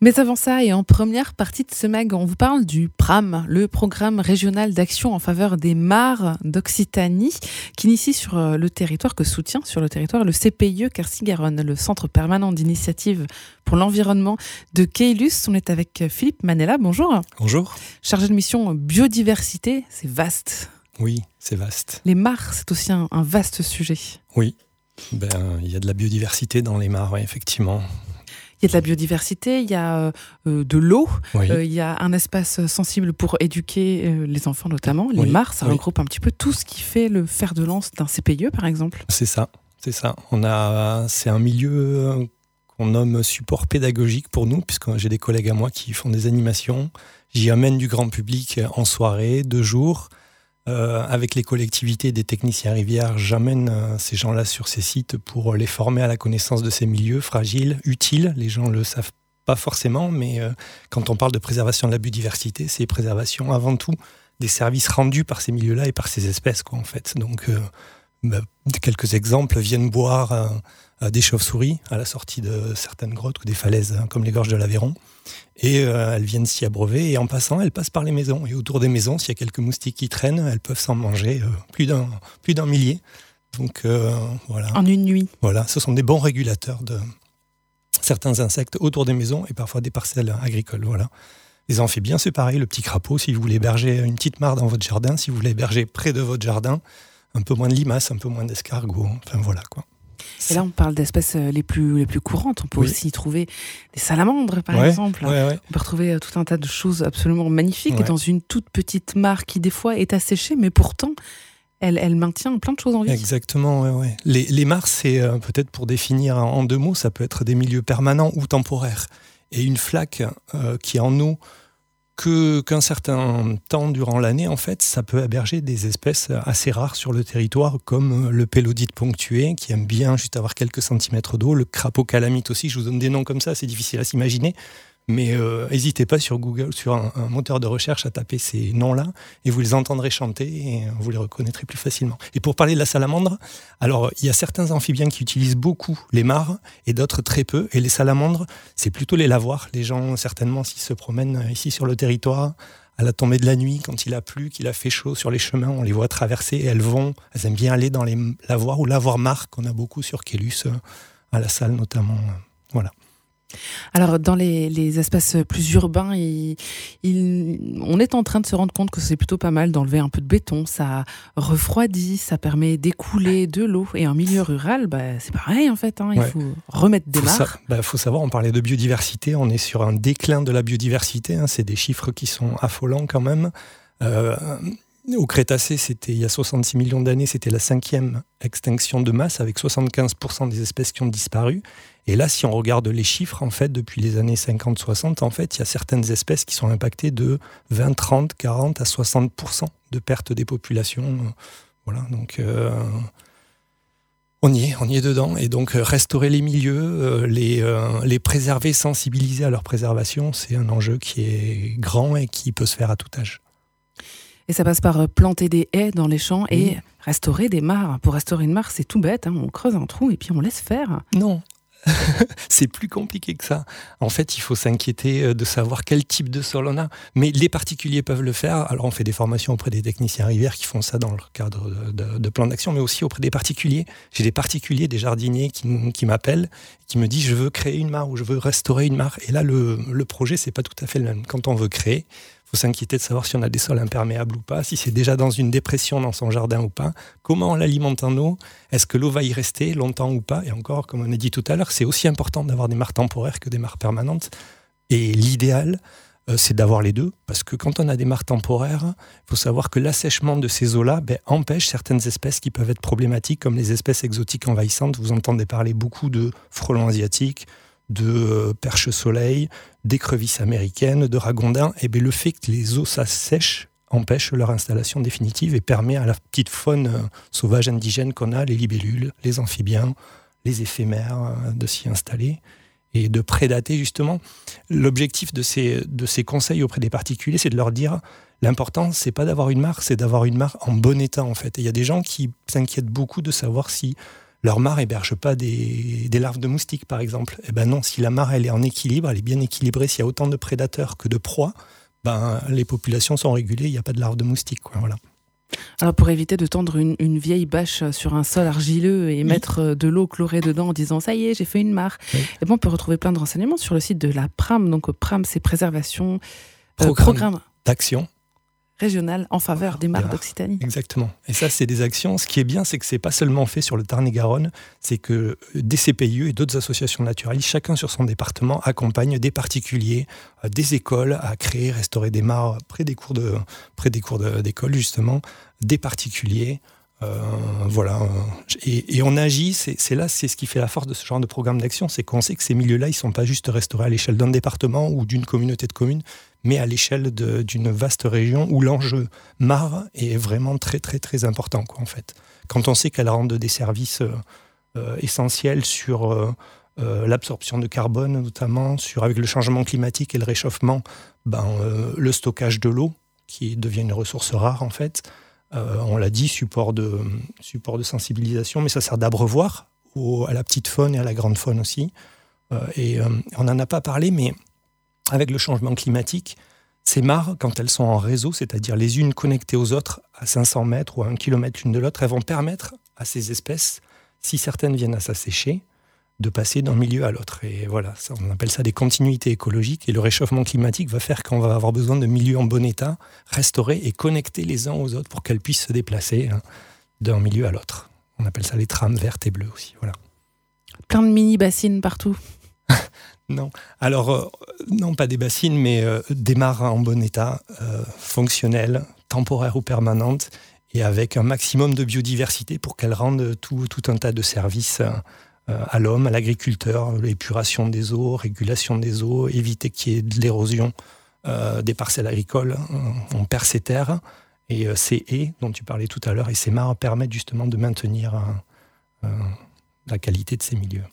Mais avant ça, et en première partie de ce mag, on vous parle du PRAM, le programme régional d'action en faveur des mares d'Occitanie, qui initie sur le territoire, que soutient sur le territoire le CPIE Quercy-Garonne, le Centre permanent d'initiative pour l'environnement de Caylus. On est avec Philippe Manella, bonjour. Bonjour. Chargé de mission biodiversité, c'est vaste. Oui, c'est vaste. Les mares, c'est aussi un vaste sujet. Oui, il y a de la biodiversité dans les mares, oui, effectivement. Il y a de la biodiversité, il y a de l'eau, Oui. il y a un espace sensible pour éduquer les enfants notamment. Les Oui, mares, ça oui. regroupe un petit peu tout ce qui fait le fer de lance d'un CPIE par exemple. C'est ça. C'est un milieu qu'on nomme support pédagogique pour nous, puisque j'ai des collègues à moi qui font des animations. J'y amène du grand public en soirée, 2 jours. Avec les collectivités des techniciens rivières, j'amène ces gens-là sur ces sites pour les former à la connaissance de ces milieux fragiles, utiles. Les gens ne le savent pas forcément, mais quand on parle de préservation de la biodiversité, c'est préservation avant tout des services rendus par ces milieux-là et par ces espèces, en fait. Donc, quelques exemples, viennent boire des chauves-souris à la sortie de certaines grottes ou des falaises, comme les gorges de l'Aveyron. Et elles viennent s'y abreuver, et en passant, elles passent par les maisons. Et autour des maisons, s'il y a quelques moustiques qui traînent, elles peuvent s'en manger plus d'un millier. Donc voilà. En une nuit. Voilà, ce sont des bons régulateurs de certains insectes autour des maisons et parfois des parcelles agricoles. Voilà. Les amphibiens, c'est pareil. Le petit crapaud, si vous voulez héberger une petite mare dans votre jardin, si vous voulez héberger près de votre jardin, un peu moins de limaces, un peu moins d'escargots. Enfin voilà quoi. Et là, on parle d'espèces les plus courantes. On peut Oui. aussi trouver des salamandres, par exemple. Ouais. On peut retrouver tout un tas de choses absolument magnifiques Ouais. dans une toute petite mare qui, des fois, est asséchée, mais pourtant, elle maintient plein de choses en vie. Exactement, ouais. Les mares, c'est peut-être pour définir en 2 mots, ça peut être des milieux permanents ou temporaires. Et une flaque qui est en eau qu'un certain temps durant l'année, en fait, ça peut héberger des espèces assez rares sur le territoire, comme le pélodite ponctué, qui aime bien juste avoir quelques centimètres d'eau, le crapaud calamite aussi. Je vous donne des noms comme ça, c'est difficile à s'imaginer. Mais n'hésitez pas sur Google, sur un moteur de recherche, à taper ces noms-là, et vous les entendrez chanter, et vous les reconnaîtrez plus facilement. Et pour parler de la salamandre, alors il y a certains amphibiens qui utilisent beaucoup les mares, et d'autres très peu. Et les salamandres, c'est plutôt les lavoirs. Les gens, certainement, s'ils se promènent ici sur le territoire, à la tombée de la nuit, quand il a plu, qu'il a fait chaud sur les chemins, on les voit traverser, et elles aiment bien aller dans les lavoirs ou lavoirs mares qu'on a beaucoup sur Caylus, à la salle notamment. Voilà. Alors, dans les espaces plus urbains, on est en train de se rendre compte que c'est plutôt pas mal d'enlever un peu de béton. Ça refroidit, ça permet d'écouler de l'eau. Et en milieu rural, c'est pareil en fait. Il faut remettre des mares. Faut savoir, on parlait de biodiversité, on est sur un déclin de la biodiversité. C'est des chiffres qui sont affolants quand même. Au Crétacé, il y a 66 millions d'années, c'était la 5e extinction de masse, avec 75% des espèces qui ont disparu. Et là, si on regarde les chiffres, en fait, depuis les années 50-60, en fait, il y a certaines espèces qui sont impactées de 20, 30, 40 à 60% de perte des populations. Voilà, donc on y est dedans. Et donc, restaurer les milieux, les préserver, sensibiliser à leur préservation, c'est un enjeu qui est grand et qui peut se faire à tout âge. Et ça passe par planter des haies dans les champs et restaurer des mares. Pour restaurer une mare, c'est tout bête. On creuse un trou et puis on laisse faire. Non, c'est plus compliqué que ça. En fait, il faut s'inquiéter de savoir quel type de sol on a. Mais les particuliers peuvent le faire. Alors, on fait des formations auprès des techniciens rivières qui font ça dans le cadre de plans d'action, mais aussi auprès des particuliers. J'ai des particuliers, des jardiniers qui m'appellent, qui me disent « je veux créer une mare » ou « je veux restaurer une mare ». Et là, le projet, c'est pas tout à fait le même. Quand on veut créer, il faut s'inquiéter de savoir si on a des sols imperméables ou pas, si c'est déjà dans une dépression dans son jardin ou pas, comment on l'alimente en eau, est-ce que l'eau va y rester longtemps ou pas. Et encore, comme on a dit tout à l'heure, c'est aussi important d'avoir des mares temporaires que des mares permanentes. Et l'idéal, c'est d'avoir les deux, parce que quand on a des mares temporaires, il faut savoir que l'assèchement de ces eaux-là empêche certaines espèces qui peuvent être problématiques, comme les espèces exotiques envahissantes. Vous entendez parler beaucoup de frelons asiatiques, de perches-soleil, d'écrevisses américaines, de ragondins. Et le fait que les eaux s'assèchent empêche leur installation définitive et permet à la petite faune sauvage indigène qu'on a, les libellules, les amphibiens, les éphémères, de s'y installer et de prédater justement. L'objectif de ces conseils auprès des particuliers, c'est de leur dire l'important, c'est pas d'avoir une mare, c'est d'avoir une mare en bon état en fait. Et il y a des gens qui s'inquiètent beaucoup de savoir si leur mare héberge pas des larves de moustiques, par exemple. Eh ben non, si la mare elle est en équilibre, elle est bien équilibrée, s'il y a autant de prédateurs que de proies, les populations sont régulées, il n'y a pas de larves de moustiques, quoi, voilà. Alors pour éviter de tendre une vieille bâche sur un sol argileux et mettre de l'eau chlorée dedans en disant ça y est, j'ai fait une mare, et on peut retrouver plein de renseignements sur le site de la PRAM. Donc PRAM, c'est préservation programme d'action régional en faveur des mares d'Occitanie. Exactement. Et ça, c'est des actions. Ce qui est bien, c'est que c'est pas seulement fait sur le Tarn-et-Garonne, c'est que des CPIE et d'autres associations naturalistes, chacun sur son département, accompagnent des particuliers, des écoles à créer, restaurer des mares près des cours d'école, justement, des particuliers. Voilà. Et on agit, c'est ce qui fait la force de ce genre de programme d'action, c'est qu'on sait que ces milieux-là, ils ne sont pas juste restaurés à l'échelle d'un département ou d'une communauté de communes, mais à l'échelle d'une vaste région où l'enjeu mare est vraiment très, très, très important, quoi, en fait. Quand on sait qu'elle rend des services essentiels sur l'absorption de carbone, notamment, avec le changement climatique et le réchauffement, le stockage de l'eau, qui devient une ressource rare, en fait. On l'a dit, support de sensibilisation, mais ça sert d'abreuvoir à la petite faune et à la grande faune aussi. On n'en a pas parlé, mais avec le changement climatique, ces mares, quand elles sont en réseau, c'est-à-dire les unes connectées aux autres à 500 mètres ou à 1 kilomètre l'une de l'autre, elles vont permettre à ces espèces, si certaines viennent à s'assécher, de passer d'un milieu à l'autre. Et voilà, on appelle ça des continuités écologiques. Et le réchauffement climatique va faire qu'on va avoir besoin de milieux en bon état, restaurés et connectés les uns aux autres pour qu'elles puissent se déplacer d'un milieu à l'autre. On appelle ça les trames vertes et bleues aussi. Voilà. Plein de mini-bassines partout. Non. Alors, non, pas des bassines, mais des mares en bon état, fonctionnelles, temporaires ou permanentes, et avec un maximum de biodiversité pour qu'elles rendent tout un tas de services à l'homme, à l'agriculteur, l'épuration des eaux, régulation des eaux, éviter qu'il y ait de l'érosion des parcelles agricoles. On perd ces terres, et ces haies dont tu parlais tout à l'heure et ces mares permettent justement de maintenir la qualité de ces milieux.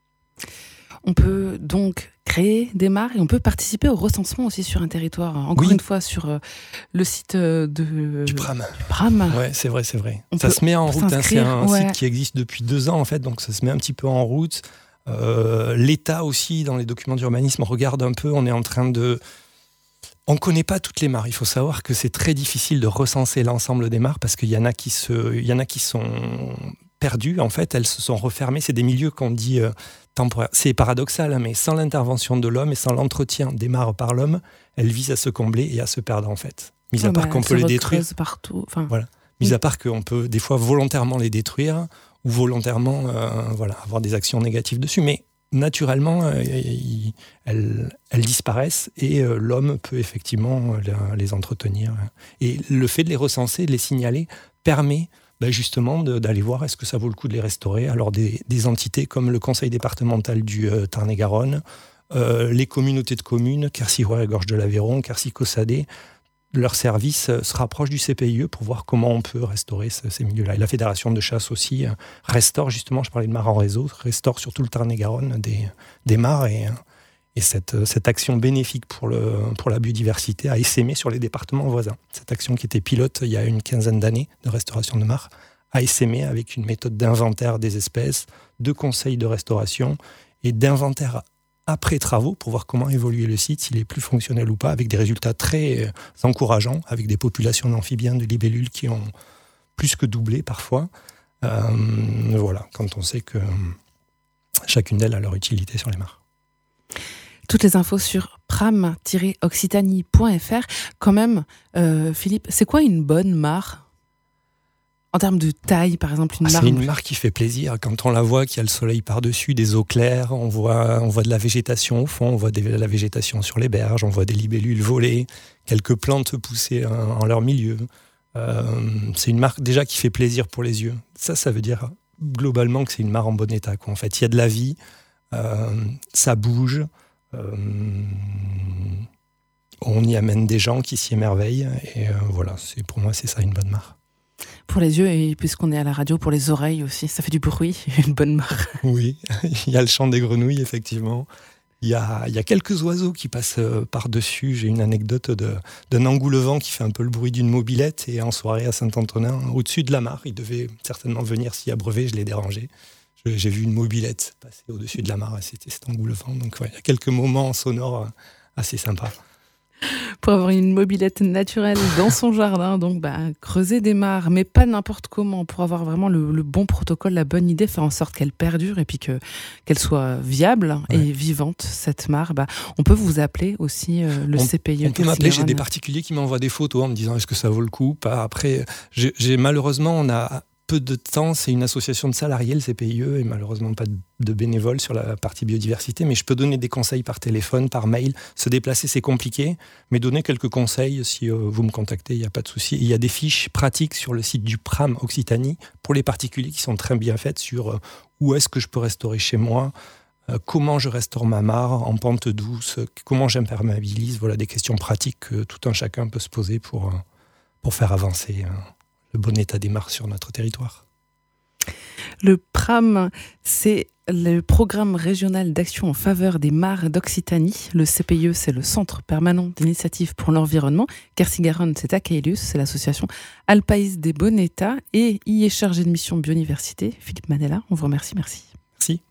On peut donc créer des mares et on peut participer au recensement aussi sur un territoire. Encore une fois, sur le site du PRAM. Oui, c'est vrai. Ça se met en route. C'est un site qui existe depuis 2 ans, en fait, donc ça se met un petit peu en route. L'État aussi, dans les documents d'urbanisme, regarde un peu. On est en train de... On ne connaît pas toutes les mares. Il faut savoir que c'est très difficile de recenser l'ensemble des mares parce qu'il y en a qui sont perdues. En fait, elles se sont refermées. C'est des milieux qu'on dit temporaires. C'est paradoxal, mais sans l'intervention de l'homme et sans l'entretien des mares par l'homme, elles visent à se combler et à se perdre, en fait. Mis à part qu'on peut les détruire. Partout. Voilà. Mis à part qu'on peut des fois volontairement les détruire ou volontairement avoir des actions négatives dessus. Mais naturellement, elles disparaissent et l'homme peut effectivement les entretenir. Et le fait de les recenser, de les signaler, permet justement d'aller voir est-ce que ça vaut le coup de les restaurer. Alors des entités comme le conseil départemental du Tarn-et-Garonne, les communautés de communes, Quercy-Roire et Gorge de l'Aveyron, Quercy-Cossadé, leur service se rapproche du CPIE pour voir comment on peut restaurer ces milieux-là. Et la fédération de chasse aussi restaure, justement, je parlais de mares en réseau, restaure sur tout le Tarn-et-Garonne des mares et cette action bénéfique pour la biodiversité a essaimé sur les départements voisins. Cette action qui était pilote il y a une quinzaine d'années de restauration de mares a essaimé avec une méthode d'inventaire des espèces, de conseils de restauration et d'inventaire après travaux pour voir comment évoluer le site, s'il est plus fonctionnel ou pas, avec des résultats très encourageants, avec des populations d'amphibiens, de libellules qui ont plus que doublé parfois. Voilà, quand on sait que chacune d'elles a leur utilité sur les mares. Toutes les infos sur pram-occitanie.fr. Quand même, Philippe, c'est quoi une bonne mare ? En termes de taille, par exemple, une mare... C'est une mare qui fait plaisir. Quand on la voit, qu'il y a le soleil par-dessus, des eaux claires, on voit de la végétation au fond, on voit de la végétation sur les berges, on voit des libellules voler, quelques plantes pousser en leur milieu. C'est une mare déjà qui fait plaisir pour les yeux. Ça veut dire globalement que c'est une mare en bon état, quoi. En fait, il y a de la vie, ça bouge, on y amène des gens qui s'y émerveillent, et voilà, pour moi, c'est ça une bonne mare. Pour les yeux, et puisqu'on est à la radio, pour les oreilles aussi, ça fait du bruit, une bonne mare. Oui, il y a le chant des grenouilles, effectivement. Il y a quelques oiseaux qui passent par-dessus. J'ai une anecdote d'un engoulevent qui fait un peu le bruit d'une mobilette, et en soirée à Saint-Antonin, au-dessus de la mare, il devait certainement venir s'y abreuver, je l'ai dérangé. J'ai vu une mobilette passer au-dessus de la mare, c'était engoulevant. Donc il y a quelques moments sonores assez sympas. Pour avoir une mobilette naturelle dans son jardin, donc creuser des mares, mais pas n'importe comment, pour avoir vraiment le bon protocole, la bonne idée, faire en sorte qu'elle perdure et puis qu'elle soit viable et vivante, cette mare. On peut vous appeler aussi le CPIE. On peut m'appeler, j'ai des particuliers qui m'envoient des photos en me disant est-ce que ça vaut le coup ou pas. Après, malheureusement, on a peu de temps, c'est une association de salariés, le CPIE, et malheureusement pas de bénévoles sur la partie biodiversité, mais je peux donner des conseils par téléphone, par mail. Se déplacer, c'est compliqué, mais donner quelques conseils, si vous me contactez, il n'y a pas de souci. Il y a des fiches pratiques sur le site du PRAM Occitanie pour les particuliers qui sont très bien faites sur où est-ce que je peux restaurer chez moi, comment je restaure ma mare en pente douce, comment j'imperméabilise, voilà des questions pratiques que tout un chacun peut se poser pour faire avancer le bon état des mares sur notre territoire. Le PRAM, c'est le programme régional d'action en faveur des mares d'Occitanie. Le CPIE, c'est le Centre permanent d'initiative pour l'environnement. Quercy-Garonne, c'est Acaelius, c'est l'association Alpaïs des Bonnets. Et y est chargé de mission biodiversité, Philippe Manella. On vous remercie, merci. Merci.